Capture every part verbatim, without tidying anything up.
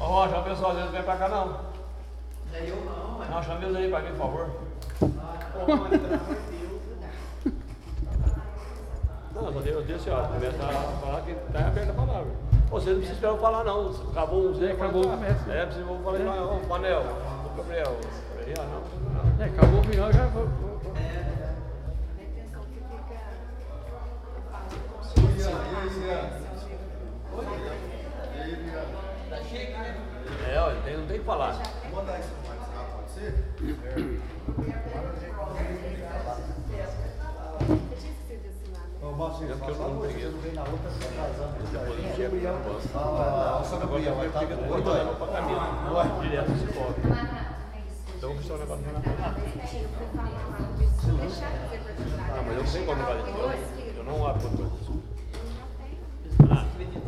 Ó, chama o pessoal, eles não vem pra cá não. Não é eu não, mano. Não, chama eles aí pra mim, por favor. Ah, pô, mano, pelo amor de Deus. Não, eu dei, eu dei assim, ó, começa a falar que tá aberta a palavra. Pô, vocês não precisam esperar eu falar não, acabou um, acabou o começo. É, precisa eu falar, ó, o Manel, o Gabriel, aí, ó, não. É, acabou o final, já vou. É, olha, tem, não tem que falar. Vou mandar isso no WhatsApp, pode ser? Ô, Márcio, É porque eu não peguei. vem na outra, você tá casando. Depois eu chego no banco. Ah, o São Gabriel vai estar Fica com muito o leva pra caminho. Direto se cobre. Então eu vou precisar um negócio na frente. Ah, mas eu não sei como vai. Eu, eu não abro quando coisa. Ah.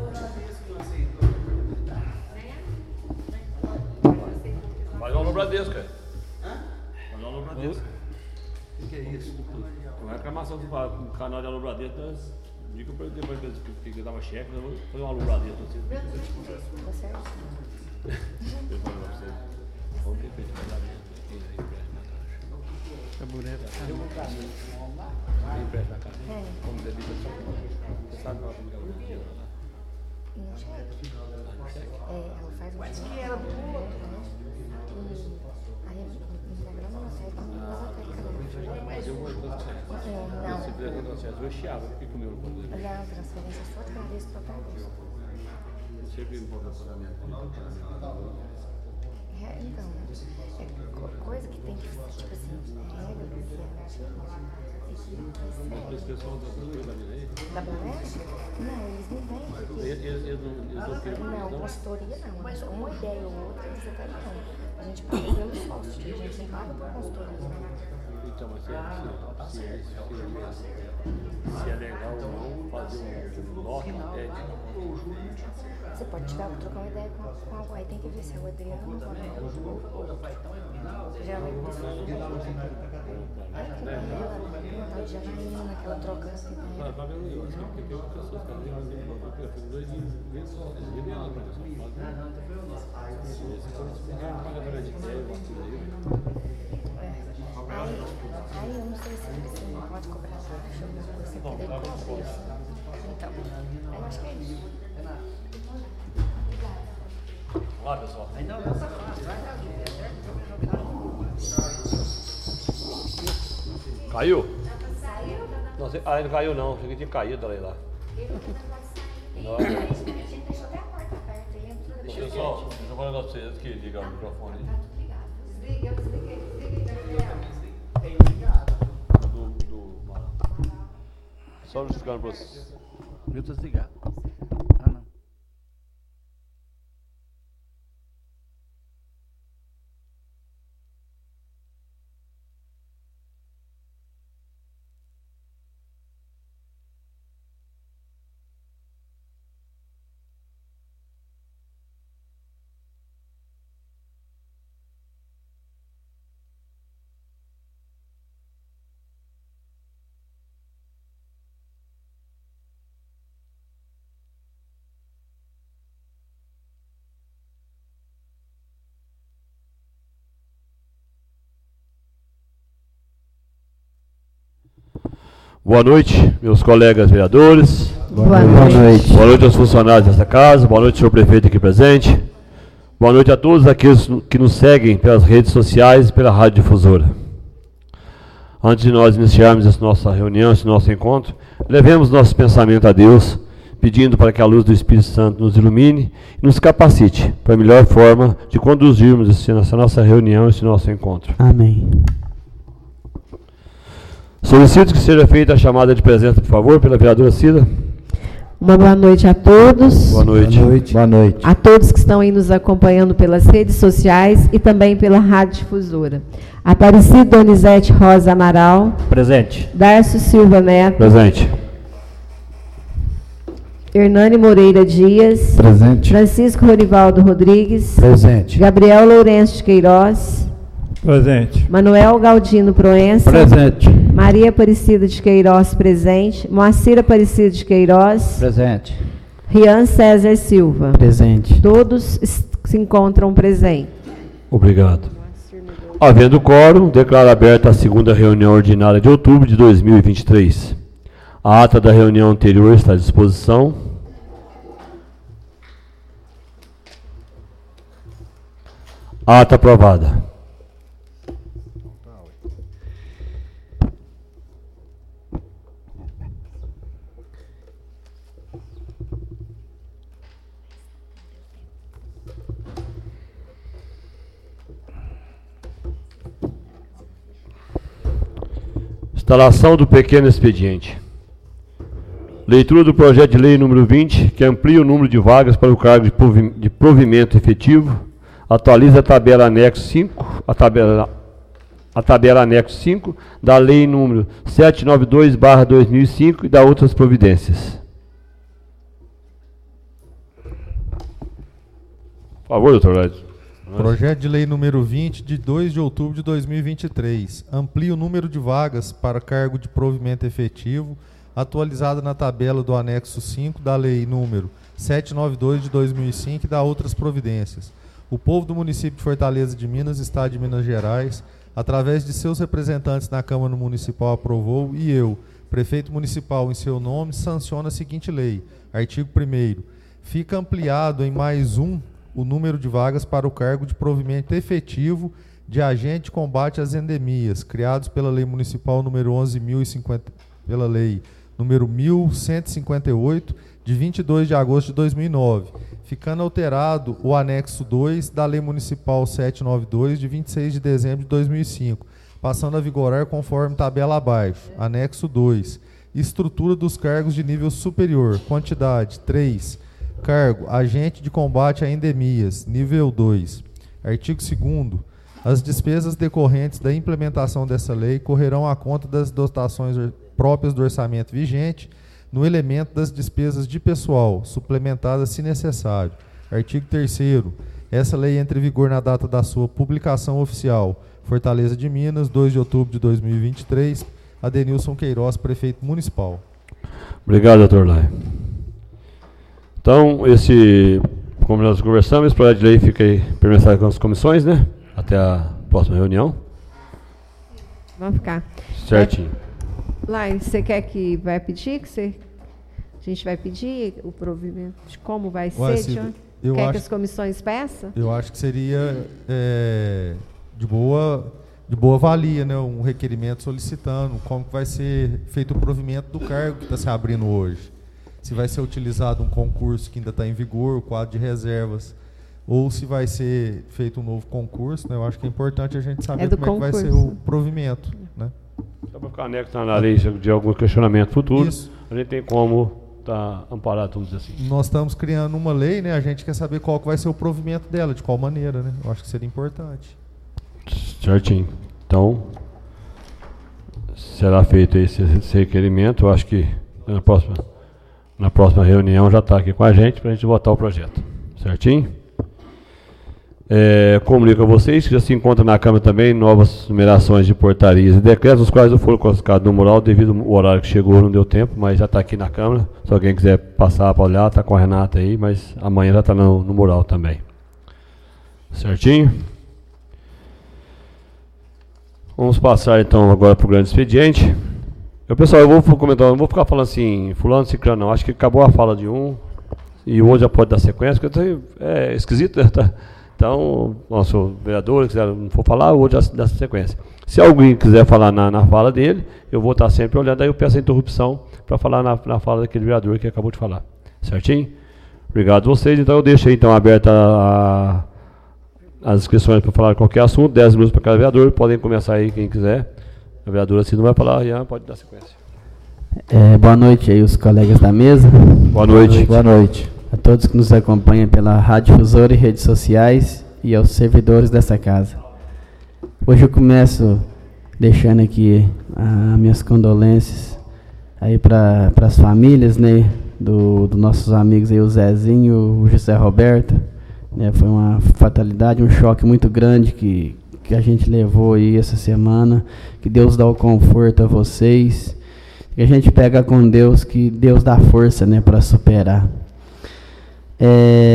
Vai lá no Bradesco, cara. Vai lá no Bradesco. O que é isso? Uma reclamação que fala no canal de Alô Bradesco, nós digo pra ele depois que eu dava chefe, eu vou fazer um Alô Bradesco. Você é Eu falo pra você, vamos ter feito casamento, quem aí empresta na caixa. Tabureta. Eu vou pra mim, quem empresta na caixa. Como debita só, você sabe qual é o dinheiro lá? Em cheque. É, ela faz um dinheiro. Aí, na grama, sai com uma Mas eu vou transferir. Não. Se fizer transferência, eu chiava, por que que o meu não pode fazer? Não, transferência só de cabeça total. Eu sempre importa pagamento. É, então, é co- coisa que tem que, tipo assim, regra que é Mas por isso que eu sou uma das coisas da minha aí. da Banesco? Não, eles não vêm. porque- Eles, eles, eles não, eles não querem Não, não? consultoria não, mas uma ideia ou outra eles até não. A gente paga pelo sócio, a gente não paga por consultoria. Então, mas se, se, se, se, se é legal ou não fazer um bloco, é, Você pode tirar, trocar uma ideia com, com alguém, aí tem que ver se é o Adriano ou o Anel. Já vai começar a de Janaína, aquela troca que tem. Claro, vai vendo eu, assim, porque tem outras pessoas que às vezes eu fiz dois vezes só, eles vêm lá pra pessoa fazer. Esse foi esse cara paga para de ideia, uma coisa aí. Aí, aí eu não sei se você não pode cobrar taxa, alguma coisa assim, porque daí cobra isso. Então, aí eu acho que é isso. Vamos lá, pessoal. Caiu? Não, você, ah, não caiu não, achei que tinha caído ali lá. Não. Pessoal, deixa eu falar um negócio pra vocês aqui, ligar o microfone aí. Do, do só justificando pra vocês. Eu tô desligado. Ah, não. Boa noite, meus colegas vereadores. Boa noite. Boa noite aos funcionários dessa casa. Boa noite, senhor prefeito aqui presente. Boa noite a todos aqueles que nos seguem pelas redes sociais e pela Rádio Difusora. Antes de nós iniciarmos essa nossa reunião, esse nosso encontro, levemos nosso pensamento a Deus, pedindo para que a luz do Espírito Santo nos ilumine e nos capacite para a melhor forma de conduzirmos essa nossa reunião, esse nosso encontro. Amém. Solicito que seja feita a chamada de presença, por favor, pela vereadora Cida. Uma boa noite a todos. Boa noite. Boa noite. Boa noite. A todos que estão aí nos acompanhando pelas redes sociais e também pela Rádio Difusora. Aparecido Donizete Rosa Amaral. Presente. Darcio Silva Neto. Presente. Hernani Moreira Dias. Presente. Francisco Rorivaldo Rodrigues. Presente. Gabriel Lourenço de Queiroz. Presente. Manuel Galdino Proença. Presente. Maria Aparecida de Queiroz, presente. Moacir Aparecida de Queiroz. Presente. Rian César Silva. Presente. Todos se encontram presentes. Obrigado. Havendo quórum, declaro aberta a segunda reunião ordinária de outubro de dois mil e vinte e três. A ata da reunião anterior está à disposição. Ata aprovada. Instalação do pequeno expediente. Leitura do projeto de lei número vinte, que amplia o número de vagas para o cargo de, provi de provimento efetivo, atualiza a tabela anexo cinco, a tabela, a tabela anexo cinco da lei número setecentos e noventa e dois barra dois mil e cinco e da outras providências. Por favor, doutor Leide. Projeto de lei número vinte, de dois de outubro de dois mil e vinte e três. Amplia o número de vagas para cargo de provimento efetivo, atualizada na tabela do anexo cinco da lei número setecentos e noventa e dois de dois mil e cinco e da outras providências. O povo do município de Fortaleza de Minas, Estado de Minas Gerais, através de seus representantes na Câmara Municipal, aprovou e eu, prefeito municipal, em seu nome, sanciono a seguinte lei. Artigo primeiro. Fica ampliado em mais um o número de vagas para o cargo de provimento efetivo de agente de combate às endemias, criados pela Lei Municipal número onze mil e cinquenta, pela Lei número mil cento e cinquenta e oito, de vinte e dois de agosto de dois mil e nove, ficando alterado o anexo dois da Lei Municipal setecentos e noventa e dois, de vinte e seis de dezembro de dois mil e cinco, passando a vigorar conforme tabela abaixo. Anexo dois. Estrutura dos cargos de nível superior. Quantidade três. Cargo, agente de combate a endemias, nível dois. Artigo segundo. As despesas decorrentes da implementação dessa lei correrão à conta das dotações próprias do orçamento vigente, no elemento das despesas de pessoal, suplementadas se necessário. Artigo terceiro. Essa lei entra em vigor na data da sua publicação oficial. Fortaleza de Minas, dois de outubro de dois mil e vinte e três. Adenilson Queiroz, prefeito municipal. Obrigado, doutor Lai. Então, esse, como nós conversamos, esse projeto de lei fica aí permanecido com as comissões, né? Até a próxima reunião. Vamos ficar. Certinho. É, Lai, você quer que vai pedir? Que você, a gente vai pedir o provimento de como vai Ué, ser? se, John? eu Quer acho, que as comissões peçam? Eu acho que seria é, de, boa, de boa valia, né? Um requerimento solicitando como que vai ser feito o provimento do cargo que está se abrindo hoje. Se vai ser utilizado um concurso que ainda está em vigor, o quadro de reservas, ou se vai ser feito um novo concurso, né? Eu acho que é importante a gente saber É como concurso. é que vai ser o provimento, né? Só para ficar anexo na lei de algum questionamento futuro, Isso. a gente tem como estar tá amparado, vamos dizer assim. Nós estamos criando uma lei, né? A gente quer saber qual que vai ser o provimento dela, de qual maneira, né? Eu acho que seria importante. Certinho. Então, será feito esse, esse requerimento, eu acho que na próxima... Na próxima reunião já está aqui com a gente para a gente votar o projeto. Certinho? É, comunico a vocês que já se encontra na Câmara também novas numerações de portarias e decretos, os quais não foram classificados no mural devido ao horário que chegou, não deu tempo, mas já está aqui na Câmara. Se alguém quiser passar para olhar, está com a Renata aí, mas amanhã já está no, no mural também. Certinho? Vamos passar então agora para o grande expediente. Eu, pessoal, eu vou comentar, não vou ficar falando assim, fulano, ciclano, não. Acho que acabou a fala de um e o outro já pode dar sequência, porque é esquisito, né? Então, nosso vereador, se não for falar, o outro já dá sequência. Se alguém quiser falar na, na fala dele, eu vou estar sempre olhando, aí eu peço a interrupção para falar na, na fala daquele vereador que acabou de falar. Certinho? Obrigado a vocês. Então, eu deixo aí então aberta a, as inscrições para falar qualquer assunto, dez minutos para cada vereador, podem começar aí quem quiser. A vereadora, se não vai falar, Ian, pode dar sequência. É, boa noite aí, os colegas da mesa. Boa noite. Boa noite a todos que nos acompanham pela Rádio Difusora e redes sociais e aos servidores dessa casa. Hoje eu começo deixando aqui as minhas condolências aí para as famílias, né, do, do nossos amigos aí, o Zezinho, o José Roberto, né, foi uma fatalidade, um choque muito grande que que a gente levou aí essa semana, que Deus dá o conforto a vocês, que a gente pega com Deus, que Deus dá força, né, para superar. É,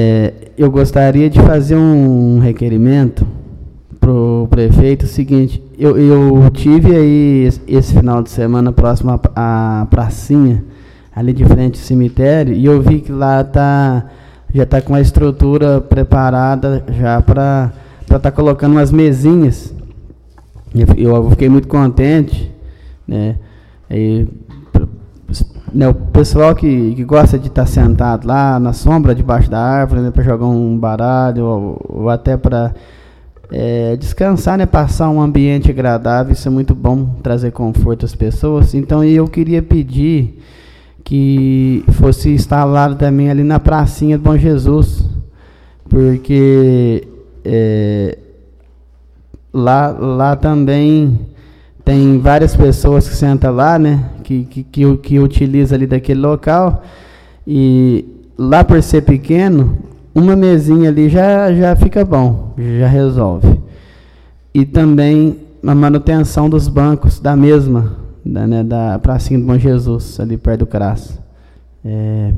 eu gostaria de fazer um requerimento para o prefeito. O seguinte, eu, eu tive aí esse, esse final de semana próximo à pracinha, ali de frente ao cemitério, e eu vi que lá tá, já está com a estrutura preparada já para estar tá colocando umas mesinhas. Eu, eu fiquei muito contente, né? E, né, o pessoal que, que gosta de estar tá sentado lá na sombra, debaixo da árvore, né, para jogar um baralho, ou, ou até para é, descansar, né, passar um ambiente agradável, isso é muito bom, trazer conforto às pessoas. Então eu queria pedir que fosse instalado também ali na pracinha do Bom Jesus, porque é, lá, lá também tem várias pessoas que sentam lá, né, que, que, que, que utilizam ali daquele local, e lá por ser pequeno, uma mesinha ali já, já fica bom, já resolve. E também a manutenção dos bancos da mesma, da, né, da pracinha do Bom Jesus, ali perto do C R A S. É,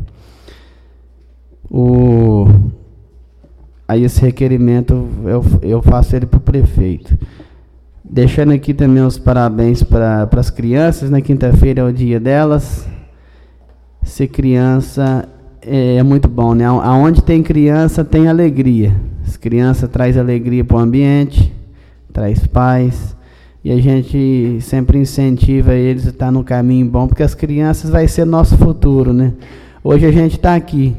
o, aí esse requerimento eu, eu faço ele para o prefeito. Deixando aqui também os parabéns para as crianças, na quinta-feira é o dia delas. Ser criança é, é muito bom, né? Aonde tem criança tem alegria. As crianças trazem alegria para o ambiente, traz paz, e a gente sempre incentiva eles a estar no caminho bom, porque as crianças vai ser nosso futuro, né? Hoje a gente está aqui,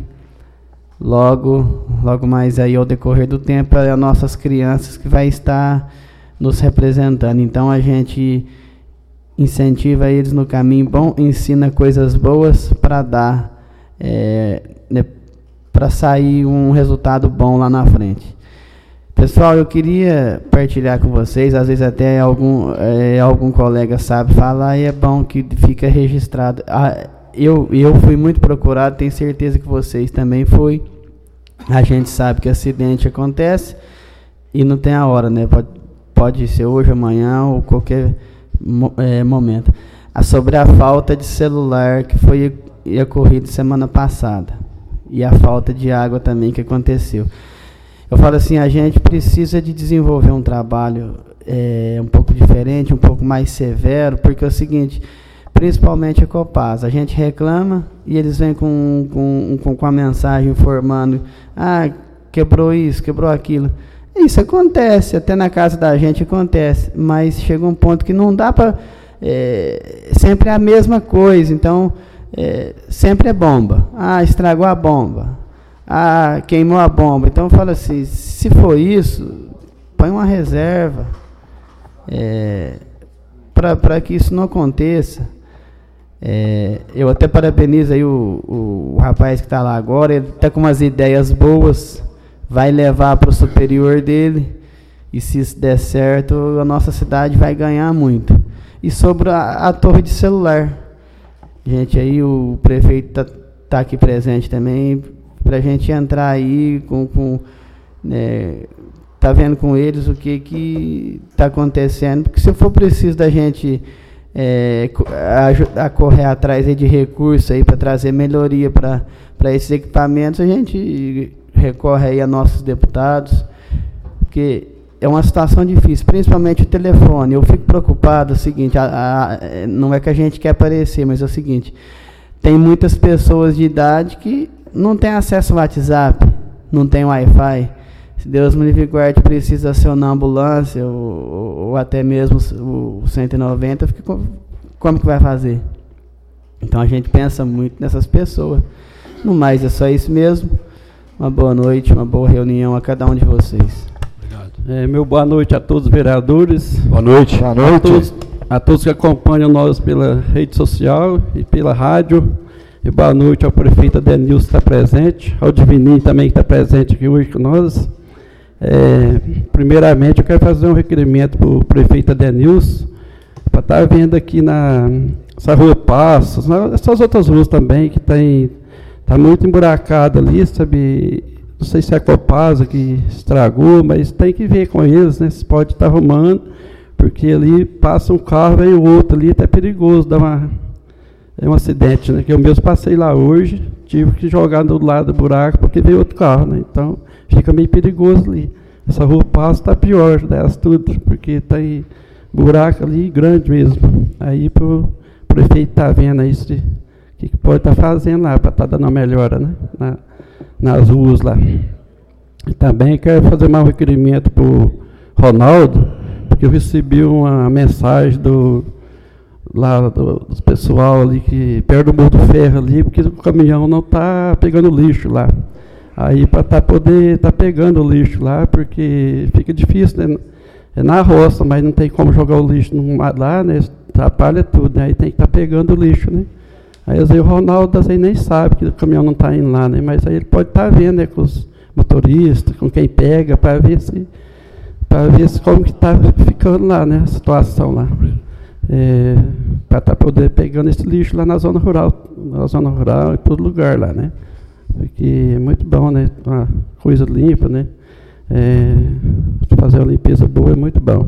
logo, logo mais aí ao decorrer do tempo é as nossas crianças que vai estar nos representando. Então a gente incentiva eles no caminho bom, ensina coisas boas para dar, é, né, para sair um resultado bom lá na frente. Pessoal, eu queria partilhar com vocês, às vezes até algum, é, algum colega sabe falar, e é bom que fica registrado. Ah, eu, eu fui muito procurado, tenho certeza que vocês também foi. A gente sabe que acidente acontece e não tem a hora, né? Pode, pode ser hoje, amanhã ou qualquer é, momento. Ah, sobre a falta de celular que foi ocorrido semana passada e a falta de água também que aconteceu. Eu falo assim, a gente precisa de desenvolver um trabalho é, um pouco diferente, um pouco mais severo, porque é o seguinte, principalmente a Copasa, a gente reclama e eles vêm com, com, com, com a mensagem informando, ah, quebrou isso, quebrou aquilo. Isso acontece, até na casa da gente acontece, mas chega um ponto que não dá para... É, sempre é a mesma coisa, então é, sempre é bomba. Ah, estragou a bomba. Ah, queimou a bomba. Então fala assim, se for isso, põe uma reserva é, para que isso não aconteça. É, eu até parabenizo aí o, o, o rapaz que está lá agora, ele está com umas ideias boas, vai levar para o superior dele, e se isso der certo, a nossa cidade vai ganhar muito. E sobre a, a torre de celular, gente, aí o prefeito está tá aqui presente também, para a gente entrar aí com, com né, tá vendo com eles o que que está acontecendo, porque se for preciso da gente é, a, a correr atrás aí de recursos aí para trazer melhoria para para esses equipamentos, a gente recorre aí a nossos deputados, porque é uma situação difícil, principalmente o telefone. Eu fico preocupado, é o seguinte, a, a, não é que a gente quer aparecer, mas é o seguinte, tem muitas pessoas de idade que não tem acesso ao WhatsApp, não tem Wi-Fi. Se Deus me livre e guarde, precisa acionar a ambulância ou, ou até mesmo o cento e noventa, fica, como que vai fazer? Então a gente pensa muito nessas pessoas. No mais, é só isso mesmo. Uma boa noite, uma boa reunião a cada um de vocês. Obrigado. É, meu boa noite a todos os vereadores. Boa noite. Boa noite. A todos, a todos que acompanham nós pela rede social e pela rádio. E boa noite ao prefeito Adenilson que está presente, ao Divininho também que está presente aqui hoje com nós. É, primeiramente, eu quero fazer um requerimento para o prefeito Adenilson, para estar tá vendo aqui na essa rua Passos, essas outras ruas também, que tem, tá muito emburacada ali, sabe? Não sei se é a Copasa que estragou, mas tem que ver com eles, né? Se pode estar tá arrumando, porque ali passa um carro, vem o outro ali, até perigoso, dá uma... é um acidente, né? Que eu mesmo passei lá hoje, tive que jogar do lado do buraco porque veio outro carro, né? Então fica meio perigoso ali. Essa rua Passo está pior, dessa tudo, porque tem buraco ali grande mesmo. Aí pro prefeito tá vendo aí se, o que, que pode estar tá fazendo lá para estar tá dando uma melhora, né? Na, nas ruas lá. E também quero fazer mais um requerimento para o Ronaldo, porque eu recebi uma mensagem do lá do, do pessoal ali que perto do Morro do Ferro ali, porque o caminhão não está pegando lixo lá. Aí para tá poder estar tá pegando o lixo lá, porque fica difícil, né? É na roça, mas não tem como jogar o lixo no, lá, né? Atrapalha tudo, né? Aí tem que estar tá pegando o lixo, né? Aí às vezes o Ronaldo assim, nem sabe que o caminhão não está indo lá, né? Mas aí ele pode estar tá vendo, né, com os motoristas, com quem pega, para ver se para ver se como que está ficando lá, né? A situação lá. É, para estar tá poder pegando esse lixo lá na zona rural, na zona rural, em todo lugar lá, né? Porque é muito bom, né? Uma coisa limpa, né? É, fazer uma limpeza boa é muito bom.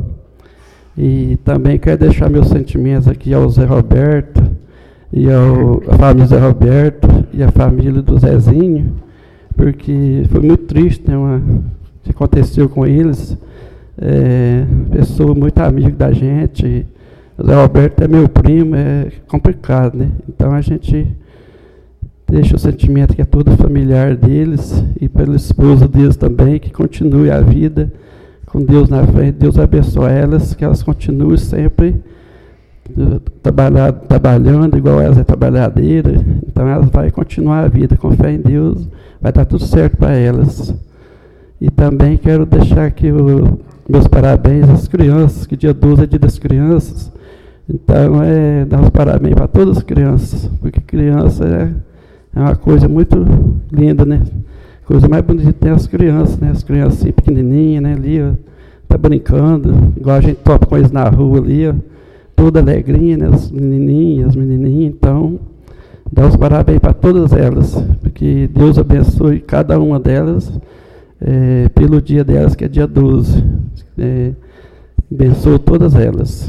E também quero deixar meus sentimentos aqui ao Zé Roberto e ao, a família Zé Roberto e a família do Zezinho, porque foi muito triste, né? Uma, o que aconteceu com eles. É, pessoa muito amiga da gente. O Zé Roberto é meu primo, é complicado, né? Então a gente deixa o sentimento que é todo familiar deles e pela esposa deles também, que continue a vida com Deus na frente. Deus abençoe elas, que elas continuem sempre uh, trabalhar, trabalhando igual elas é trabalhadeira. Então elas vão continuar a vida com fé em Deus, vai dar tudo certo para elas. E também quero deixar aqui o, meus parabéns às crianças, que dia doze é dia das crianças. Então é dar os parabéns para todas as crianças, porque criança é É uma coisa muito linda, né? A coisa mais bonita tem as crianças, né? As crianças assim, pequenininhas, né? Ali, ó, tá brincando, igual a gente topa com eles na rua ali, ó, toda alegrinha, né? As menininhas, as menininhas. Então, dá os parabéns para todas elas, porque Deus abençoe cada uma delas é, pelo dia delas, que é dia doze. É, abençoe todas elas.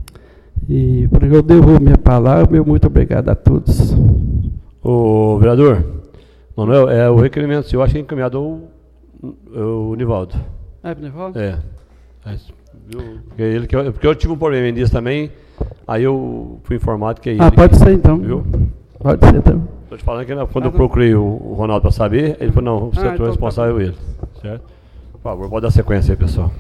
E porque eu devolvo minha palavra, meu muito obrigado a todos. O vereador, Manuel, é o requerimento, eu acho que é encaminhado o, o Nivaldo. É, o Nivaldo? É. é porque, ele, que eu, porque eu tive um problema nisso também, aí eu fui informado que é ele. Ah, pode que, ser então. Viu? Pode ser então. Estou te falando que quando eu procurei o, o Ronaldo para saber, ele falou, não, o setor ah, então responsável é tá ele. Certo? Por favor, pode dar sequência aí, pessoal.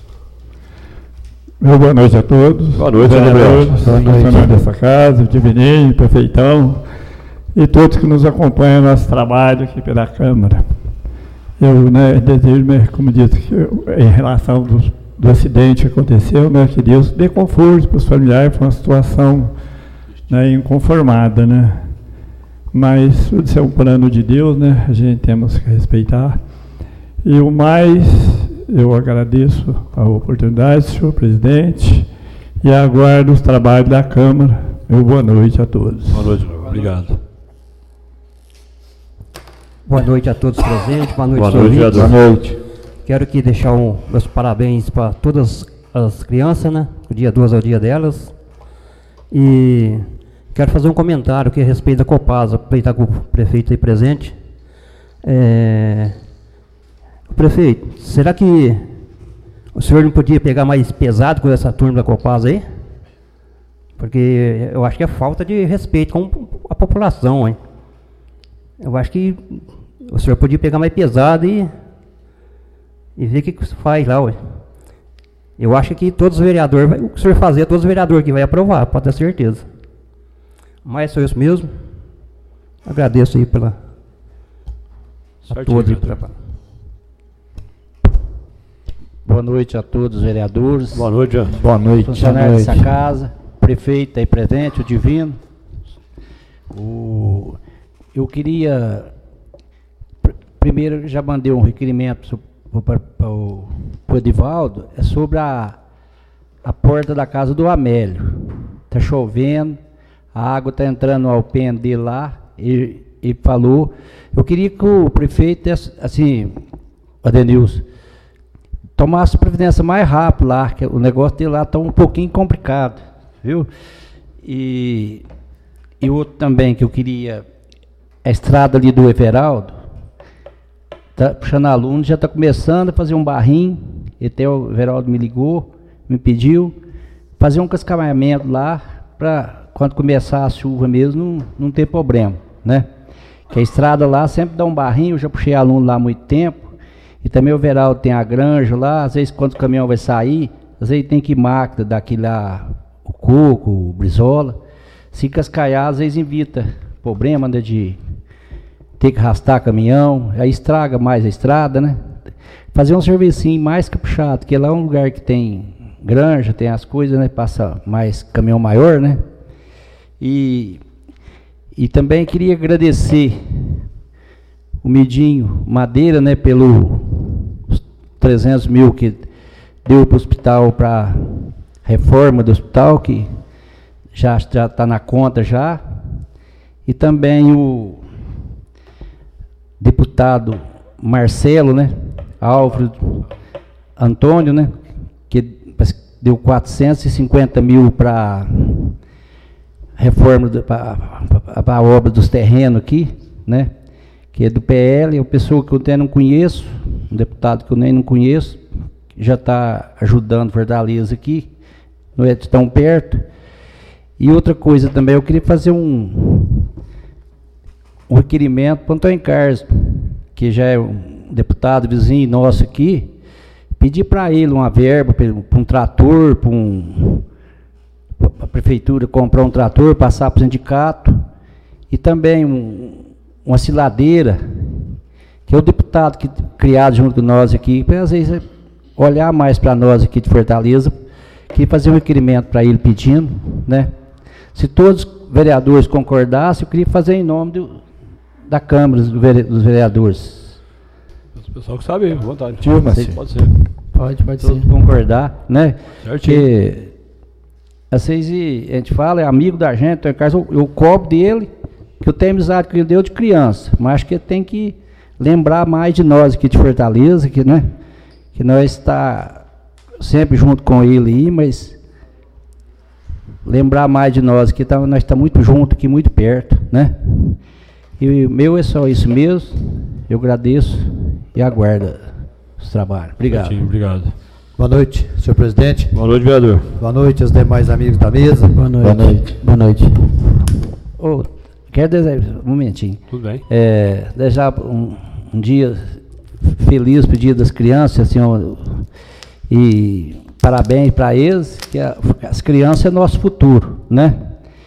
Meu boa noite a todos. Boa noite, vereador. Funcionários dessa casa, o Divininho, prefeitão. E todos que nos acompanham no nosso trabalho aqui pela Câmara. Eu, né, desejo, né, como disse, que eu, em relação do, do acidente que aconteceu, né, que Deus dê conforto para os familiares, foi uma situação, né, inconformada, né? Mas isso é um plano de Deus, né? A gente temos que respeitar. E o mais, eu agradeço a oportunidade, senhor presidente, e aguardo os trabalhos da Câmara. Meu boa noite a todos. Boa noite, obrigado. Boa noite a todos presentes, boa noite, boa noite, boa noite. Quero aqui deixar um, meus parabéns para todas as crianças, né? O dia doze é o dia delas. E quero fazer um comentário aqui a respeito da Copasa, aproveitar que o prefeito aí presente. É, o prefeito, será que o senhor não podia pegar mais pesado com essa turma da Copasa aí? Porque eu acho que é falta de respeito com a população, hein? Eu acho que o senhor podia pegar mais pesado e, e ver o que, que você faz lá, ué. Eu acho que todos os vereadores, o que o senhor fazer, todos os vereadores que vai aprovar, pode ter certeza. Mas sou isso mesmo. Agradeço aí pela a todos. Pela... Boa noite a todos os vereadores. Boa noite. Boa noite. Funcionários dessa casa, prefeito aí presente, o Divino. O... Eu queria, pr primeiro já mandei um requerimento para o Edivaldo, é sobre a, a porta da casa do Amélio. Está chovendo, a água está entrando no alpendre dele lá, e ele falou, eu queria que o prefeito, assim, Adenilson, tomasse providência mais rápido lá, que o negócio dele lá está um pouquinho complicado, viu? E... e outro também que eu queria, a estrada ali do Everaldo, tá puxando aluno, já está começando a fazer um barrinho, e até o Everaldo me ligou, me pediu, fazer um cascalhamento lá, para quando começar a chuva mesmo, não, não ter problema, né? Que a estrada lá sempre dá um barrinho, eu já puxei aluno lá há muito tempo, e também o Everaldo tem a granja lá, às vezes quando o caminhão vai sair, às vezes tem que máquina daqui lá, o coco, o brizola, se cascalhar, às vezes evita problema, né, de ter que arrastar caminhão, aí estraga mais a estrada, né? Fazer um servicinho mais caprichado, porque lá é um lugar que tem granja, tem as coisas, né? Passa mais caminhão maior, né? E, e também queria agradecer o Midinho Madeira, né? Pelos trezentos mil que deu para o hospital, para reforma do hospital, que já já está na conta já. E também o deputado Marcelo, né? Álvaro Antônio, né? Que deu quatrocentos e cinquenta mil para reforma, para a obra dos terrenos aqui, né? Que é do P L, é uma pessoa que eu até não conheço, um deputado que eu nem não conheço, já está ajudando Fortaleza aqui, não é tão perto. E outra coisa também, eu queria fazer um, um requerimento para o Antônio Carlos, que já é um deputado vizinho nosso aqui, pedir para ele uma verba para um trator, para um, a prefeitura comprar um trator, passar para o sindicato, e também um, uma siladeira, que é o deputado que, criado junto com nós aqui, para às vezes olhar mais para nós aqui de Fortaleza, que fazer um requerimento para ele pedindo, né? Se todos os vereadores concordassem, eu queria fazer em nome do, da Câmara dos Vereadores. O pessoal que sabe, à vontade. Tio, mas pode ser. Pode, pode todos ser. concordar, né? Certinho. Porque vocês, a gente fala, é amigo da gente, eu, eu cobro dele, que eu tenho amizade com ele deu de criança, mas acho que ele tem que lembrar mais de nós aqui de Fortaleza, que, né, que nós está sempre junto com ele aí, mas lembrar mais de nós, que tá, nós estamos muito juntos aqui, muito perto, né? E o meu é só isso mesmo, eu agradeço e aguardo os trabalhos. Obrigado. Certinho, obrigado. Boa noite, senhor presidente. Boa noite, vereador. Boa noite aos demais amigos da mesa. Boa noite. Boa noite. Boa noite. Oh, quero desejar, um momentinho. Tudo bem. É, desejar um, um dia feliz para o Dia das Crianças, assim, ó, e parabéns para eles, que a, as crianças é nosso futuro, né?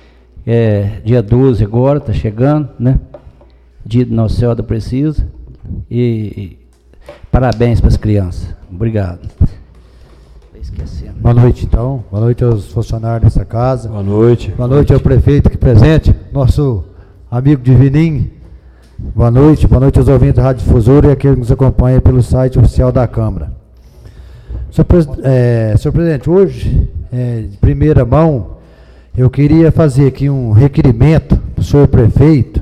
É, dia doze agora, está chegando, né? Dia do Nossa Senhora da Precisa. E, e parabéns para as crianças. Obrigado. Esquecendo. Boa noite, então. Boa noite aos funcionários dessa casa. Boa noite. Boa noite ao prefeito aqui presente, nosso amigo Divininho. Boa noite. Boa noite aos ouvintes da Rádio Difusora e aqueles que nos acompanham pelo site oficial da Câmara. Senhor, pres é, senhor presidente, hoje, é, de primeira mão, eu queria fazer aqui um requerimento para o senhor prefeito.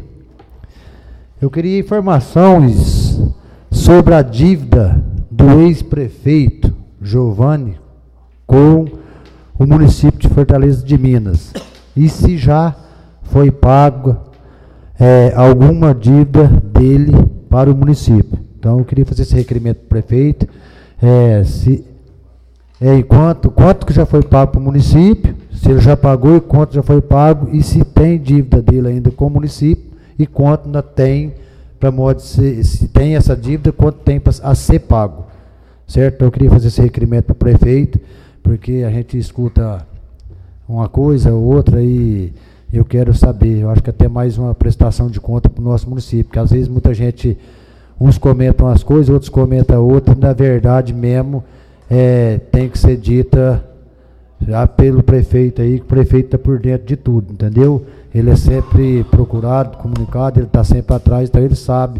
Eu queria informações sobre a dívida do ex-prefeito Giovanni com o município de Fortaleza de Minas. E se já foi pago é, alguma dívida dele para o município. Então eu queria fazer esse requerimento para o prefeito. É, se, é, e quanto, quanto que já foi pago para o município, se ele já pagou e quanto já foi pago, e se tem dívida dele ainda com o município, e quanto ainda tem, para modo de ser, se tem essa dívida, quanto tem pra, a ser pago. Certo? Eu queria fazer esse requerimento para o prefeito, porque a gente escuta uma coisa ou outra e eu quero saber, eu acho que até mais uma prestação de conta para o nosso município, porque às vezes muita gente, uns comentam umas coisas, outros comentam outras, na verdade mesmo, é, tem que ser dita já pelo prefeito aí, que o prefeito está por dentro de tudo, entendeu? Ele é sempre procurado, comunicado, ele está sempre atrás, então ele sabe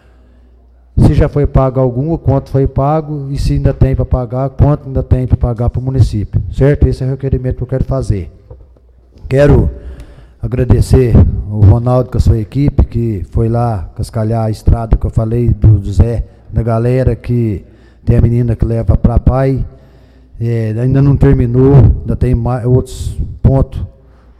se já foi pago algum, quanto foi pago, e se ainda tem para pagar, quanto ainda tem para pagar para o município, certo? Esse é o requerimento que eu quero fazer. Quero agradecer o Ronaldo com a sua equipe, que foi lá cascalhar a estrada que eu falei, do, do Zé, da galera, que tem a menina que leva para pai, é, ainda não terminou, ainda tem mais, outros pontos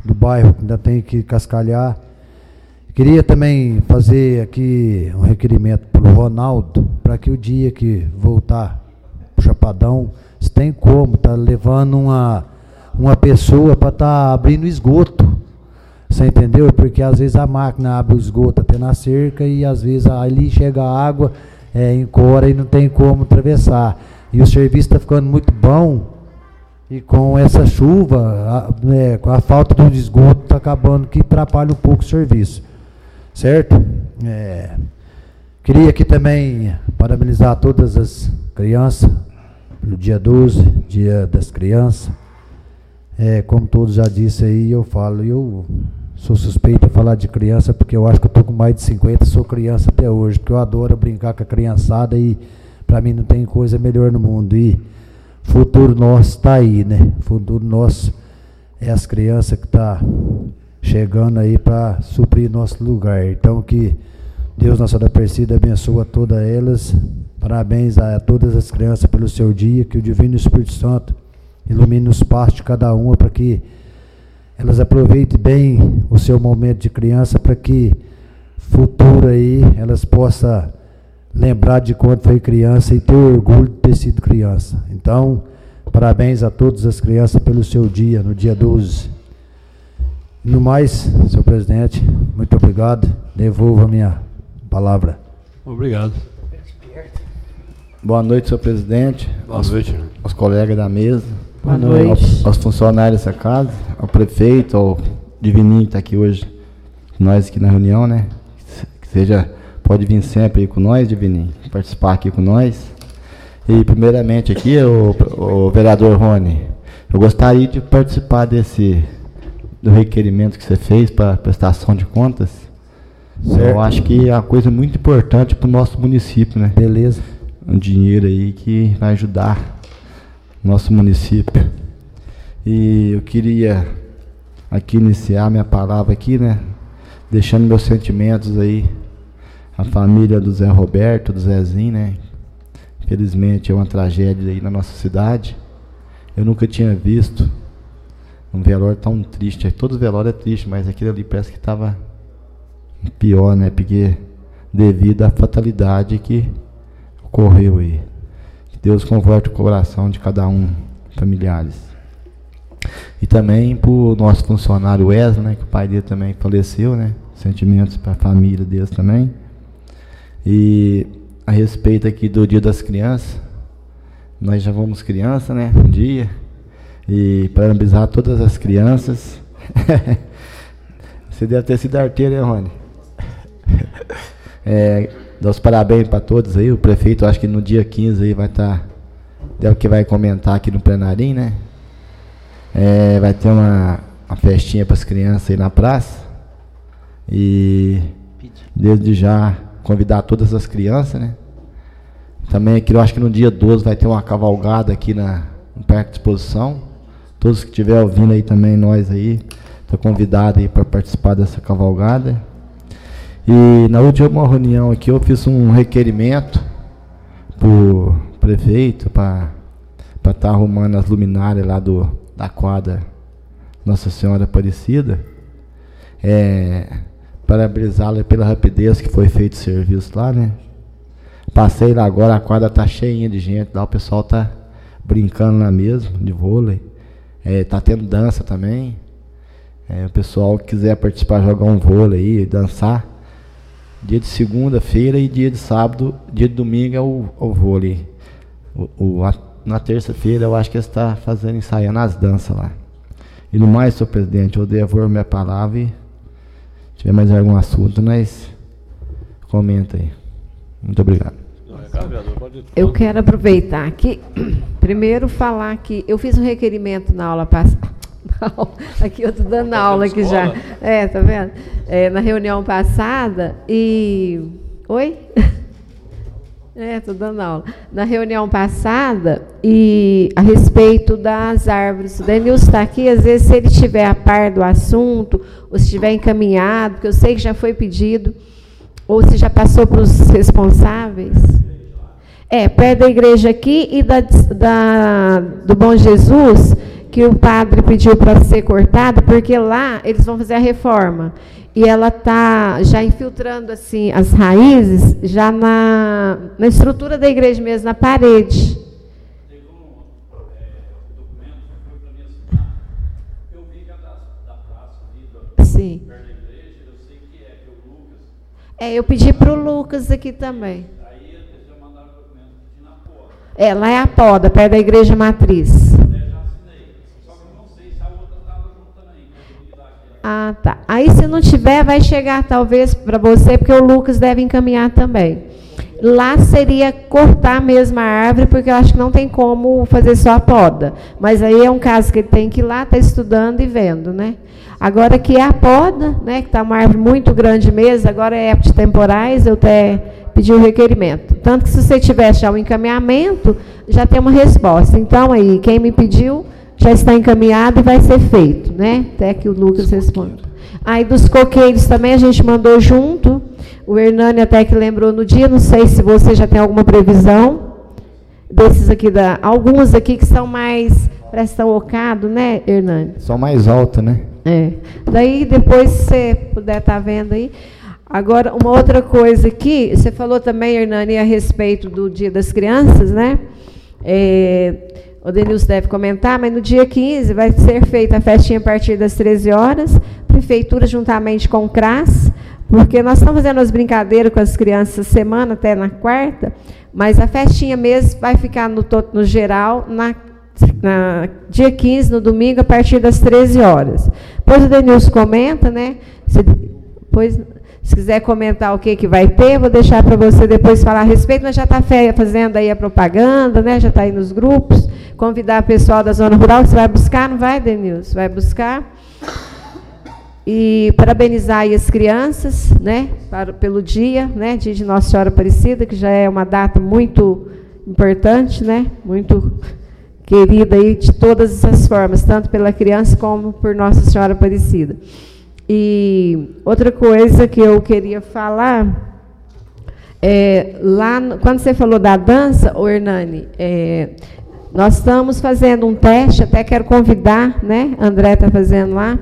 do bairro que ainda tem que cascalhar. Queria também fazer aqui um requerimento para o Ronaldo, para que o dia que voltar para o Chapadão, se tem como, tá levando uma, uma pessoa para estar tá abrindo esgoto. Você entendeu? Porque às vezes a máquina abre o esgoto até na cerca e às vezes ali chega a água, é, encora e não tem como atravessar. E o serviço está ficando muito bom e com essa chuva, a, é, com a falta do esgoto, está acabando que atrapalha um pouco o serviço. Certo? É, queria aqui também parabenizar todas as crianças pelo dia doze, dia das crianças. É, como todos já disse aí, eu falo, eu sou suspeito a falar de criança, porque eu acho que eu estou com mais de cinquenta, sou criança até hoje, porque eu adoro brincar com a criançada e para mim não tem coisa melhor no mundo. E futuro nosso está aí, né? Futuro nosso é as crianças que estão tá chegando aí para suprir nosso lugar. Então que Deus, Nossa Senhora Aparecida, abençoa todas elas. Parabéns a todas as crianças pelo seu dia, que o Divino Espírito Santo ilumine os passos de cada uma para que elas aproveitem bem o seu momento de criança, para que futuro aí elas possam lembrar de quando foi criança e ter orgulho de ter sido criança. Então, parabéns a todas as crianças pelo seu dia, no dia doze. No mais, senhor presidente, muito obrigado. Devolvo a minha palavra. Obrigado. Boa noite, senhor presidente. Boa aos, noite. Aos colegas da mesa. Boa noite. Aos, aos funcionários dessa casa, ao prefeito, ao Divininho que está aqui hoje, nós aqui na reunião, né? Que seja, pode vir sempre aí com nós, Divininho, participar aqui com nós. E primeiramente aqui, o, o vereador Rony, eu gostaria de participar desse do requerimento que você fez para prestação de contas. Certo. Eu acho que é uma coisa muito importante para o nosso município, né? Beleza. Um dinheiro aí que vai ajudar o nosso município. E eu queria aqui iniciar minha palavra aqui, né? Deixando meus sentimentos aí à família do Zé Roberto, do Zezinho, né? Infelizmente é uma tragédia aí na nossa cidade. Eu nunca tinha visto um velório tão triste. Todo velório é triste, mas aquele ali parece que estava pior, né? Porque devido à fatalidade que ocorreu aí. Que Deus conforte o coração de cada um, familiares. E também para o nosso funcionário Wesley, né? Que o pai dele também faleceu, né? Sentimentos para a família deles também. E a respeito aqui do Dia das Crianças, nós já vamos criança, né? Um dia. E parabenizar todas as crianças. Você deve ter sido arteiro, né, Rony? É, dá os parabéns para todos aí. O prefeito, acho que no dia quinze aí vai estar, tá, deve que vai comentar aqui no plenarinho, né? É, vai ter uma, uma festinha para as crianças aí na praça. E desde já convidar todas as crianças, né? Também aqui, eu acho que no dia doze vai ter uma cavalgada aqui na, no Parque de Exposição. Todos que estiverem ouvindo aí também, nós aí, estão convidados aí para participar dessa cavalgada. E na última reunião aqui eu fiz um requerimento para o prefeito para estar tá arrumando as luminárias lá do, da quadra Nossa Senhora Aparecida. É, parabenizá-la pela rapidez que foi feito o serviço lá, né? Passei lá agora, a quadra tá cheinha de gente, lá o pessoal tá brincando lá mesmo, de vôlei. É, tá tendo dança também. É, o pessoal que quiser participar, jogar um vôlei aí, dançar. Dia de segunda-feira e dia de sábado, dia de domingo é o, o vôlei. O, o, a, na terça-feira eu acho que eles estão fazendo, ensaiando as danças lá. E no mais, senhor presidente, eu devolvo minha palavra e se tiver mais algum assunto, nós comenta aí. Muito obrigado. Eu quero aproveitar aqui, primeiro falar que eu fiz um requerimento na aula passada. Aqui eu estou dando aula aqui já. É, tá vendo? É, na reunião passada e... Oi? É, estou dando aula. Na reunião passada e a respeito das árvores. O Denilson está aqui, às vezes se ele estiver a par do assunto, ou se estiver encaminhado, porque eu sei que já foi pedido, ou se já passou para os responsáveis. É, perto da igreja aqui e da, da, do Bom Jesus, que o padre pediu para ser cortada, porque lá eles vão fazer a reforma. E ela está já infiltrando assim as raízes, já na, na estrutura da igreja mesmo, na parede. Sim. É, eu pedi para o Lucas aqui também. É, lá é a poda, perto da igreja matriz. Ah, tá. Aí, se não tiver, vai chegar talvez para você, porque o Lucas deve encaminhar também. Lá seria cortar mesmo a árvore, porque eu acho que não tem como fazer só a poda. Mas aí é um caso que ele tem que ir lá, está estudando e vendo, né? Agora que é a poda, né, que está uma árvore muito grande mesmo, agora é época de temporais, eu até pedi o requerimento. Tanto que se você tiver já um encaminhamento, já tem uma resposta. Então, aí, quem me pediu já está encaminhado e vai ser feito, né? Até que o Lucas responda. Aí dos coqueiros também a gente mandou junto. O Hernani até que lembrou no dia, não sei se você já tem alguma previsão desses aqui, da, alguns aqui que são mais, parece que estão ocado, né, Hernani? São mais alta, né? É. Daí depois, se você puder estar vendo aí. Agora, uma outra coisa aqui, você falou também, Hernani, a respeito do Dia das Crianças, né? É, o Denilson deve comentar, mas no dia quinze vai ser feita a festinha a partir das treze horas, prefeitura juntamente com o C R A S, porque nós estamos fazendo as brincadeiras com as crianças essa semana, até na quarta, mas a festinha mesmo vai ficar no, no geral, na, na dia quinze, no domingo, a partir das treze horas. Depois o Denilson comenta, né? Se, depois, se quiser comentar o que, que vai ter, vou deixar para você depois falar a respeito, mas já está fazendo aí a propaganda, né? Já está aí nos grupos. Convidar o pessoal da zona rural, você vai buscar, não vai, Denilson? Vai buscar. E parabenizar aí as crianças, né? Para, pelo dia, né? Dia de Nossa Senhora Aparecida, que já é uma data muito importante, né? Muito querida aí de todas as formas, tanto pela criança como por Nossa Senhora Aparecida. E outra coisa que eu queria falar, é, lá, no, quando você falou da dança, ô Hernani, é, nós estamos fazendo um teste, até quero convidar, né? A André está fazendo lá.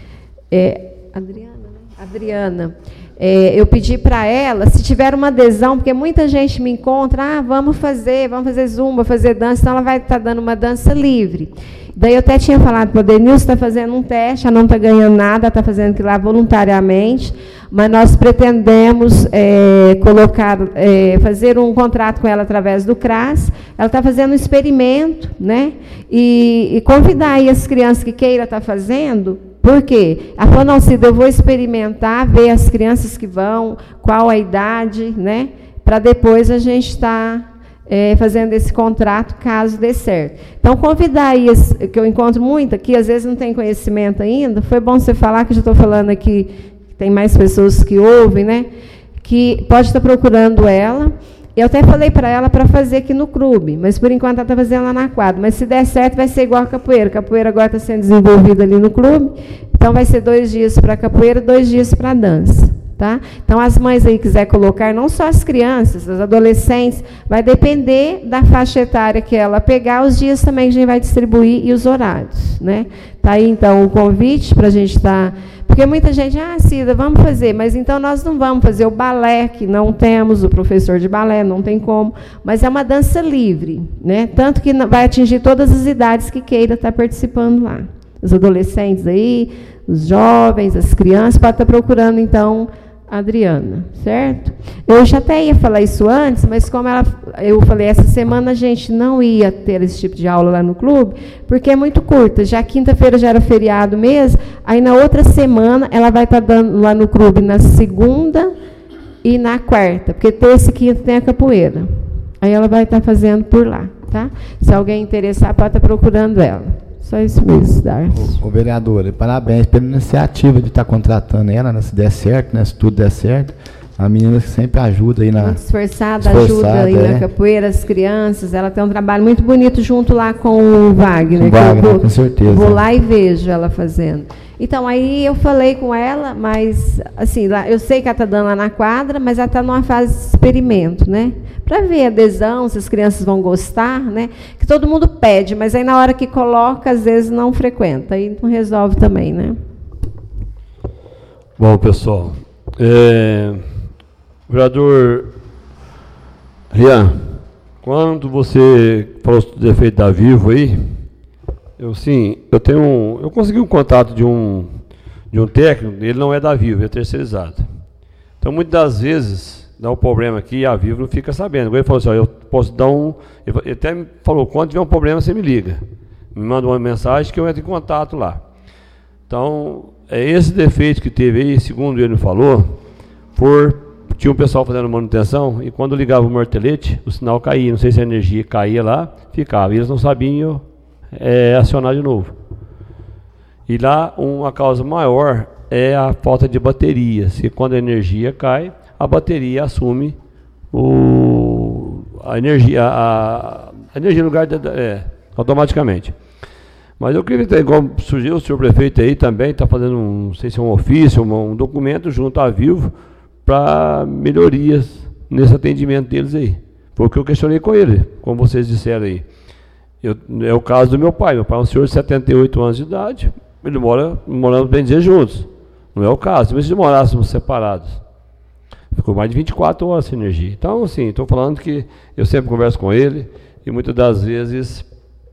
É, Adriana, né? Adriana. É, eu pedi para ela, se tiver uma adesão, porque muita gente me encontra, ah, vamos fazer, vamos fazer zumba, fazer dança, então ela vai estar tá dando uma dança livre. Daí eu até tinha falado para o Denilson, está fazendo um teste, ela não está ganhando nada, está fazendo aquilo lá voluntariamente, mas nós pretendemos é, colocar, é, fazer um contrato com ela através do C R A S, ela está fazendo um experimento, né? E, e convidar aí as crianças que queiram estar tá fazendo. Por quê? Ela falou, não, Cida, eu vou experimentar, ver as crianças que vão, qual a idade, né? Para depois a gente estar tá, é, fazendo esse contrato, caso dê certo. Então, convidar aí, esse, que eu encontro muito aqui, às vezes não tem conhecimento ainda, foi bom você falar, que eu já estou falando aqui, tem mais pessoas que ouvem, né? Que pode estar procurando ela. Eu até falei para ela para fazer aqui no clube, mas por enquanto ela está fazendo lá na quadra. Mas se der certo, vai ser igual a capoeira. A capoeira agora está sendo desenvolvida ali no clube. Então vai ser dois dias para capoeira, dois dias para dança. Tá? Então as mães aí quiserem colocar, não só as crianças, as adolescentes, vai depender da faixa etária que ela pegar, os dias também que a gente vai distribuir e os horários. Né? Tá aí então o convite para a gente estar. Tá. Porque muita gente, ah, Cida, vamos fazer, mas então nós não vamos fazer o balé, que não temos o professor de balé, não tem como, mas é uma dança livre, né? Tanto que vai atingir todas as idades que queira estar participando lá. Os adolescentes aí, os jovens, as crianças, podem estar procurando, então, a Adriana, certo? Eu já até ia falar isso antes, mas como ela, eu falei, essa semana a gente não ia ter esse tipo de aula lá no clube, porque é muito curta, já quinta-feira já era feriado mesmo, aí na outra semana ela vai estar dando lá no clube na segunda e na quarta, porque terça e quinta tem a capoeira. Aí ela vai estar fazendo por lá, tá? Se alguém interessar, pode estar procurando ela. Só isso mesmo, Darcy. Ô, vereadora, parabéns pela iniciativa de estar contratando ela, né, se der certo, né, se tudo der certo. A menina que sempre ajuda aí na... Muito esforçada, ajuda aí é. na capoeira, as crianças. Ela tem um trabalho muito bonito junto lá com o Wagner. Com, Wagner, eu vou, com certeza. Vou lá e vejo ela fazendo. Então, aí eu falei com ela, mas, assim, lá, eu sei que ela está dando lá na quadra, mas ela está numa fase de experimento, né? Para ver a adesão, se as crianças vão gostar, né? Que todo mundo pede, mas aí na hora que coloca, às vezes não frequenta, aí não resolve também, né? Bom, pessoal, é, vereador Rian, quando você falou do defeito da Vivo aí, eu sim, eu tenho um, eu consegui um contato de um de um técnico, ele não é da Vivo, é terceirizado. Então, muitas das vezes dá um problema aqui e a Vivo não fica sabendo. Ele falou assim, ó, eu posso dar um, ele até me falou, quando tiver um problema você me liga, me manda uma mensagem que eu entro em contato lá. Então, é esse defeito que teve aí, segundo ele me falou, por tinha um pessoal fazendo manutenção e quando ligava o martelete, o sinal caía, não sei se a energia caía lá, ficava, e eles não sabiam é, acionar de novo. E lá uma causa maior é a falta de baterias, e quando a energia cai, a bateria assume o, a energia, a, a energia no lugar de, é, automaticamente. Mas eu queria, igual surgiu o senhor prefeito aí também, está fazendo um, não sei se é um ofício, um, um documento junto à Vivo para melhorias nesse atendimento deles aí. Foi o que eu questionei com ele, como vocês disseram aí. Eu, é o caso do meu pai. Meu pai é um senhor de setenta e oito anos de idade, ele mora, moramos bem dizer juntos. Não é o caso, mas se morássemos separados, ficou mais de vinte e quatro horas sem energia. Então, assim, estou falando que eu sempre converso com ele e muitas das vezes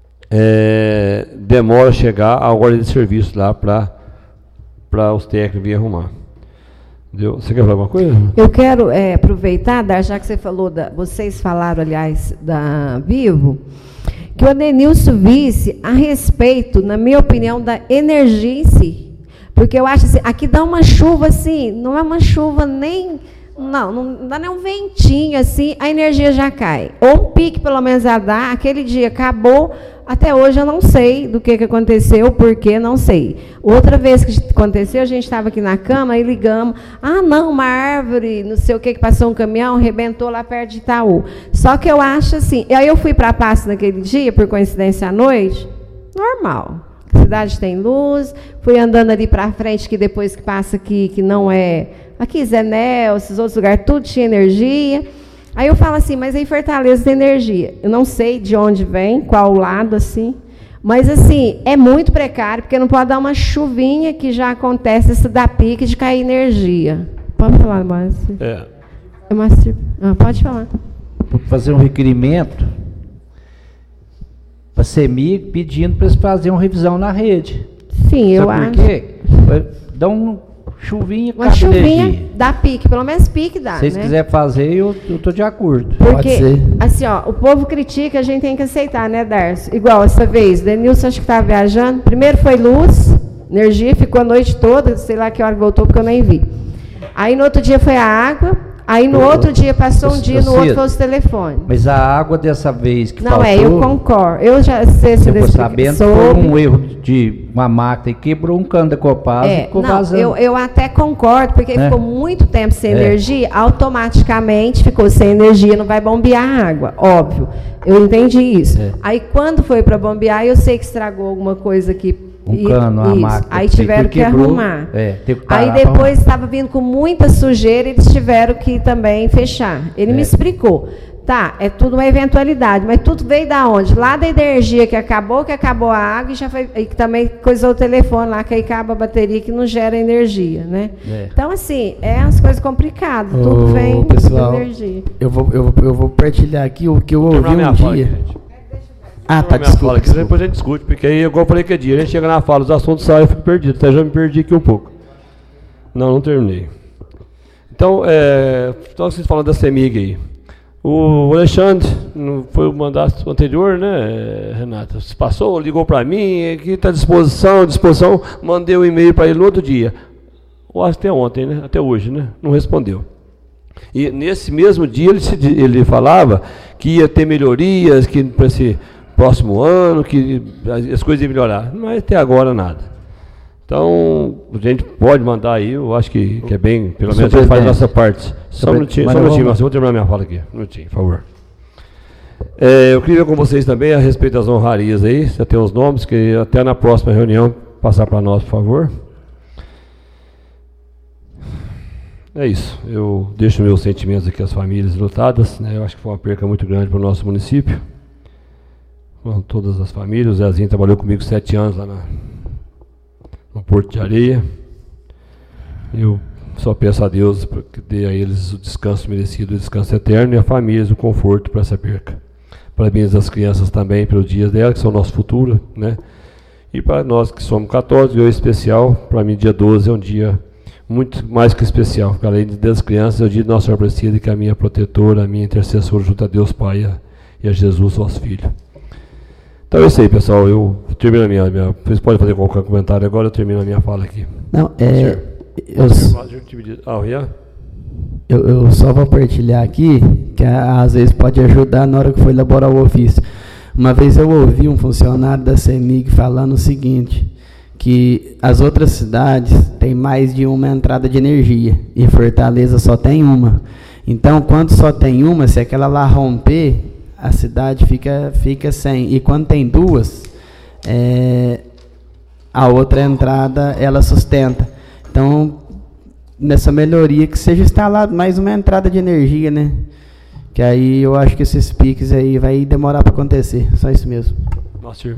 é, demora a chegar a ordem de serviço lá para para os técnicos virem arrumar. Entendeu? Você quer falar alguma coisa? Eu quero é, aproveitar, já que você falou, da, vocês falaram, aliás, da Vivo, que o Adenilson visse a respeito, na minha opinião, da energia em si. Porque eu acho assim, aqui dá uma chuva assim, não é uma chuva nem... Não, não dá nem um ventinho assim, a energia já cai. Ou um pique, pelo menos, a dar, aquele dia acabou, até hoje eu não sei do que, que aconteceu, porque não sei. Outra vez que aconteceu, a gente estava aqui na cama e ligamos, ah, não, uma árvore, não sei o que, que passou um caminhão, arrebentou lá perto de Itaú. Só que eu acho assim, aí eu fui para a Passo naquele dia, por coincidência à noite, normal. A cidade tem luz, fui andando ali para frente, que depois que passa aqui, que não é... Aqui, Zé Nel, esses outros lugares, tudo tinha energia. Aí eu falo assim, mas aí Fortaleza tem energia. Eu não sei de onde vem, qual lado, assim. Mas, assim, é muito precário, porque não pode dar uma chuvinha que já acontece, essa da pique de cair energia. Pode falar, Márcio? É. é Márcio. Ah, pode falar. Vou fazer um requerimento para a CEMIG pedindo para eles fazerem uma revisão na rede. Sim, eu Sabe acho. por quê? Dá um chuvinha, uma chuvinha dá pique, pelo menos pique dá, Se vocês né? quiserem fazer, eu estou de acordo. Porque, assim, ó, o povo critica, a gente tem que aceitar, né, Darcio? Igual essa vez, o Denilson acho que estava viajando, primeiro foi luz, energia, ficou a noite toda, sei lá que hora voltou, porque eu nem vi. Aí no outro dia foi a água, aí no outro dia passou um dia, no outro foi os telefones. Mas a água dessa vez que Não, faltou... é, eu concordo. Eu já sei se eu estou sabendo que foi um erro de uma máquina e quebrou um cano da Copasa é, e ficou não, vazando. Eu, eu até concordo, porque É. ficou muito tempo sem É. energia, automaticamente ficou sem energia, não vai bombear a água, óbvio. Eu entendi isso. É. Aí quando foi para bombear, eu sei que estragou alguma coisa aqui. Um e- cano, uma isso. máquina. Aí tiveram que quebrou, arrumar. É, teve que Aí parar pra depois estava vindo com muita sujeira e eles tiveram que também fechar. Ele É. me explicou. Tá, é tudo uma eventualidade, mas tudo veio da onde? Lá da energia que acabou, que acabou a água e já foi, e que também coisou o telefone lá, que aí acaba a bateria que não gera energia, né? É. Então, assim, é as coisas complicadas, Ô, tudo vem pessoal, da energia. Eu vou, eu, vou, eu vou partilhar aqui o que eu ouvi Terminar minha um fala dia. aqui, gente. Ah, tá, minha desculpa, fala aqui, desculpa. depois a gente discute, porque aí, igual eu falei que é dia, a gente chega na fala, os assuntos saem, eu fico perdido, até já me perdi aqui um pouco. Não, não terminei. Então, é, então vocês falam da CEMIG aí. O Alexandre, não foi o mandato anterior, né, Renata? Se passou, ligou para mim, aqui está à disposição, disposição, mandei o um e-mail para ele no outro dia. Ou até ontem, né? Até hoje, né? Não respondeu. E nesse mesmo dia ele, se, ele falava que ia ter melhorias, que para esse próximo ano, que as, as coisas iam melhorar. Mas até agora nada. Então, a gente pode mandar aí, eu acho que, que é bem, pelo menos a gente faz a nossa parte. Só um minutinho, só um minutinho, mas eu vou terminar minha fala aqui. Um minutinho, por favor. É, eu queria ver com vocês também a respeito das honrarias aí, você tem os nomes, que até na próxima reunião passar para nós, por favor. é isso. Eu deixo meus sentimentos aqui às famílias lutadas, né? Eu acho que foi uma perca muito grande para o nosso município. Com todas as famílias. O Zezinho trabalhou comigo sete anos lá na, no Porto de Areia. Eu só peço a Deus que dê a eles o descanso merecido, o descanso eterno, e a família o conforto para essa perca. Parabéns às crianças também pelos dias delas, que são o nosso futuro, né? E para nós que somos católicos, eu especial, para mim dia doze é um dia muito mais que especial, porque além das crianças, é o dia de Nossa Senhora Aparecida, que é a minha protetora, a minha intercessora junto a Deus Pai e a, e a Jesus, nosso Filho. Então é isso aí, pessoal, eu termino a minha, minha... Vocês podem fazer qualquer comentário agora, eu termino a minha fala aqui. Não, é... Eu, ah, yeah? eu, eu só vou partilhar aqui, que às vezes pode ajudar na hora que for elaborar o ofício. Uma vez eu ouvi um funcionário da CEMIG falando o seguinte, que as outras cidades têm mais de uma entrada de energia, e Fortaleza só tem uma. Então, quando só tem uma, se aquela lá romper, a cidade fica, fica sem. E quando tem duas, é, a outra entrada, ela sustenta. Então, nessa melhoria, que seja instalado mais uma entrada de energia, né? Que aí eu acho que esses piques aí vai demorar para acontecer. Só isso mesmo. Nossa,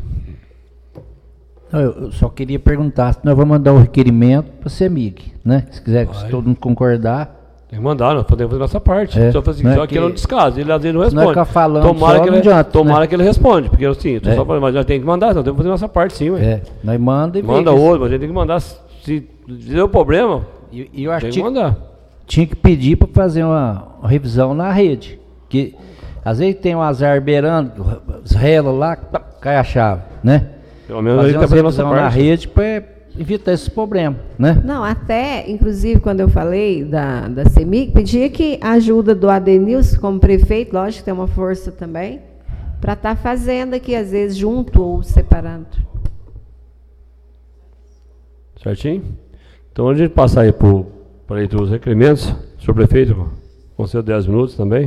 eu só queria perguntar se nós vamos mandar o requerimento para a CEMIG, né? Se quiser, se todo mundo concordar. Tem que mandar, nós podemos fazer nossa parte. É, só fazer, né, só que ele não descasa, ele às vezes não responde. Não é falando tomara só, que não ele, adianta, tomara né? que ele responde, porque assim, tô é. só falando, mas nós temos que mandar, nós temos que fazer nossa parte sim, ué. É, nós manda e manda vê outro, mas a gente tem que mandar. Se deu problema, e, e eu acho tem que que mandar. Tinha que pedir para fazer uma, uma revisão na rede. Que às vezes tem um azar beirando, rela lá, cai a chave, né? Pelo menos fazer a gente uma tá fazendo revisão nossa na parte. rede para evitar esse problema, né? Não, até, inclusive, quando eu falei da, da CEMIG, pedia que a ajuda do Adenilson como prefeito, lógico que tem uma força também, para estar tá fazendo aqui, às vezes, junto ou separando. Certinho? Então, antes de passar aí para a leitura dos requerimentos, senhor prefeito, concedo dez minutos também.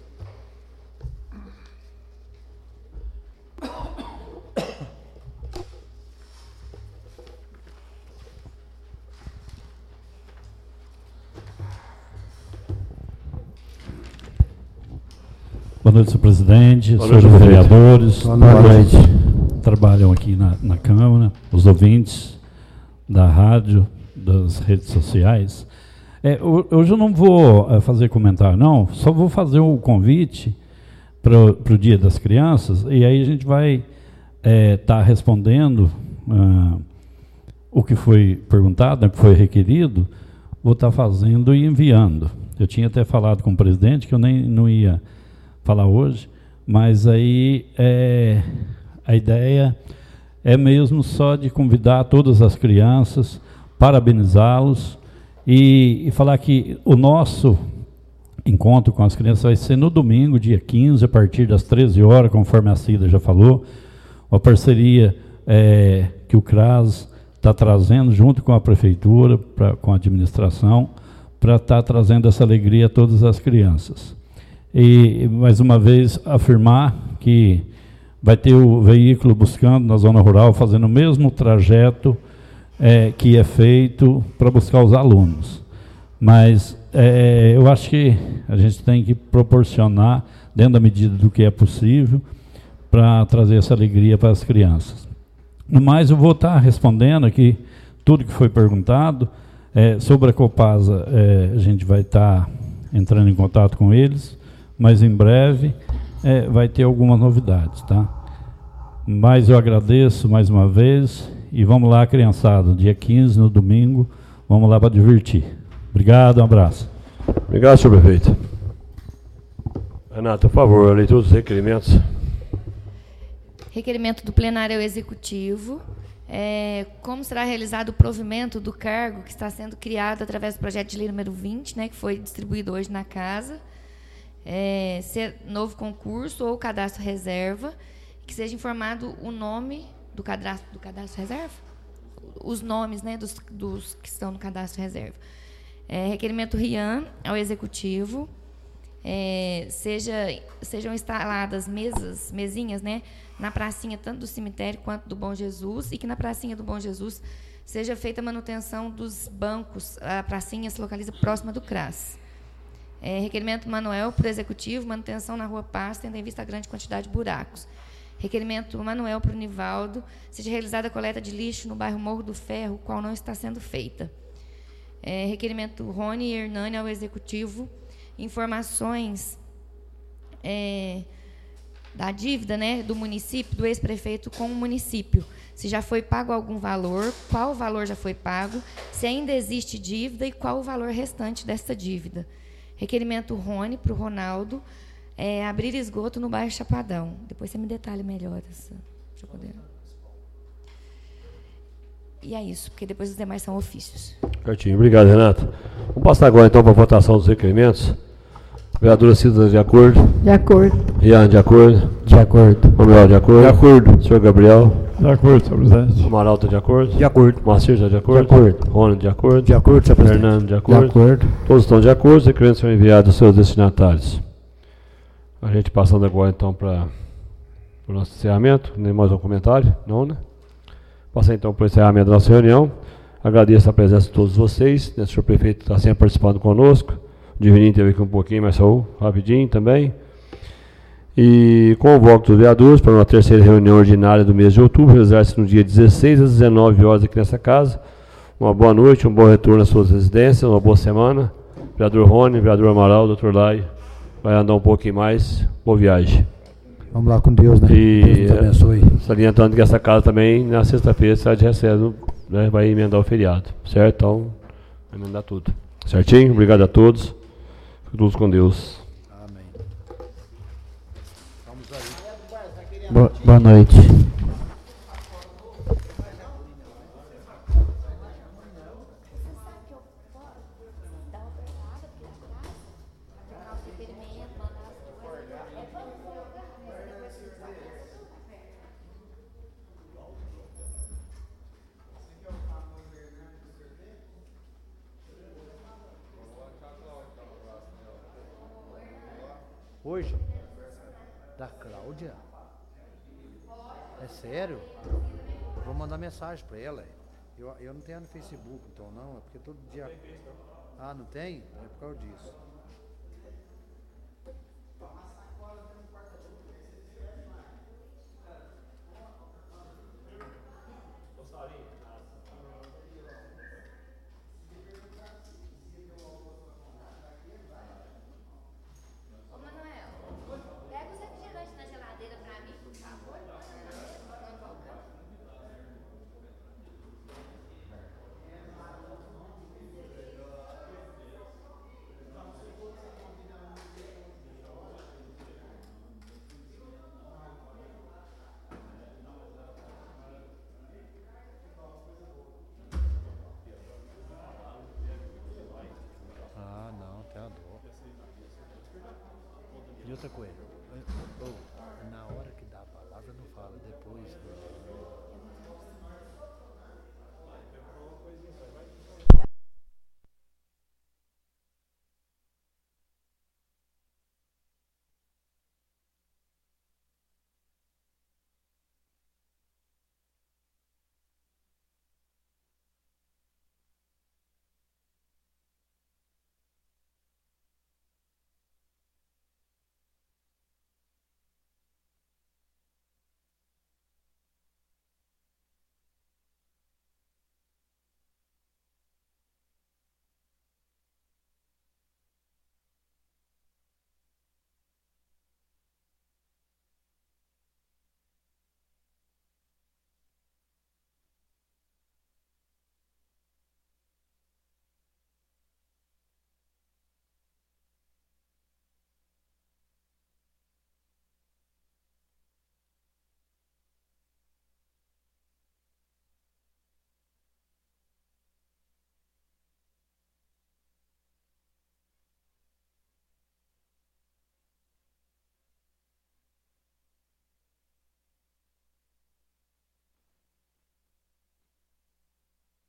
Boa noite, senhor presidente, Boa noite, senhores prefeito. vereadores, Boa noite. trabalham aqui na, na Câmara, os ouvintes da rádio, das redes sociais. É, hoje eu não vou é, fazer comentário, não, só vou fazer o convite para o Dia das Crianças, e aí a gente vai estar é, tá respondendo ah, o que foi perguntado, né, o que foi requerido, vou estar tá fazendo e enviando. Eu tinha até falado com o presidente que eu nem não ia falar hoje, mas aí é, a ideia é mesmo só de convidar todas as crianças, parabenizá-los e, e falar que o nosso encontro com as crianças vai ser no domingo, dia quinze, a partir das treze horas, conforme a Cida já falou, uma parceria é, que o CRAS está trazendo junto com a prefeitura, pra, com a administração, para estar tá trazendo essa alegria a todas as crianças. E, mais uma vez, afirmar que vai ter o veículo buscando na zona rural, fazendo o mesmo trajeto é, que é feito para buscar os alunos. Mas é, eu acho que a gente tem que proporcionar, dentro da medida do que é possível, para trazer essa alegria para as crianças. No mais, eu vou estar respondendo aqui tudo que foi perguntado. É, sobre a Copasa, é, a gente vai estar entrando em contato com eles, mas em breve é, vai ter algumas novidades, tá? Mas eu agradeço mais uma vez e vamos lá, criançada, dia quinze, no domingo, vamos lá para divertir. Obrigado, um abraço. Obrigado, senhor prefeito. Renata, por favor, a leitura dos requerimentos. Requerimento do plenário ao executivo. É, como será realizado o provimento do cargo que está sendo criado através do projeto de lei número vinte, né, que foi distribuído hoje na casa. É, ser novo concurso ou cadastro reserva, que seja informado o nome do cadastro, do cadastro reserva, os nomes, né, dos, dos que estão no cadastro reserva. É, requerimento Rian ao executivo, é, seja, sejam instaladas mesas, mesinhas, né, na pracinha tanto do cemitério quanto do Bom Jesus, e que na pracinha do Bom Jesus seja feita a manutenção dos bancos, a pracinha se localiza próxima do CRAS. É, requerimento Manuel para o Executivo, manutenção na Rua Paz, tendo em vista a grande quantidade de buracos. Requerimento Manuel para o Nivaldo, seja realizada a coleta de lixo no bairro Morro do Ferro, qual não está sendo feita. É, requerimento Rony e Hernani ao Executivo, informações é, da dívida, né, do município, do ex-prefeito com o município. Se já foi pago algum valor, qual valor já foi pago, se ainda existe dívida e qual o valor restante desta dívida. Requerimento Rony para o Ronaldo, é, abrir esgoto no bairro Chapadão. Depois você me detalha melhor essa. Deixa eu poder. E é isso, porque depois os demais são ofícios. Certinho, obrigado, Renata. Vamos passar agora então para a votação dos requerimentos. Vereadora Cida, de acordo? De acordo. Rian, de acordo? De acordo. Manuel, de acordo? De acordo. Senhor Gabriel? De acordo, senhor presidente. Amaral, está de acordo? De acordo. Marcir, está de acordo? De acordo. Rony, de acordo? De acordo, senhor presidente. Fernando, de acordo? De acordo. Todos estão de acordo, os requerimentos são enviados aos seus destinatários. A gente passando agora então para o nosso encerramento. Nem mais um comentário? Não, né? Passar então para o encerramento da nossa reunião. Agradeço a presença de todos vocês. O senhor prefeito está sempre participando conosco. O Divininho teve aqui um pouquinho, mas saiu rapidinho também. E convoco os vereadores para uma terceira reunião ordinária do mês de outubro, realizar-se no dia dezesseis às dezenove horas aqui nessa casa. Uma boa noite, um bom retorno às suas residências, uma boa semana. Vereador Rony, vereador Amaral, doutor Lai, vai andar um pouquinho mais. Boa viagem. Vamos lá com Deus, né? E, Deus nos abençoe. Salientando que essa casa também, na sexta-feira, será de recesso, né, vai emendar o feriado, certo? Então, vai emendar tudo. Certinho? Obrigado a todos. Fiquem todos com Deus. Amém. Boa, boa noite. Hoje? Da Cláudia? É sério? Eu vou mandar mensagem para ela. Eu, eu não tenho no Facebook, então não. É porque todo dia... Ah, não tem? É por causa disso. Ah, não, tem a dor. E outra coisa.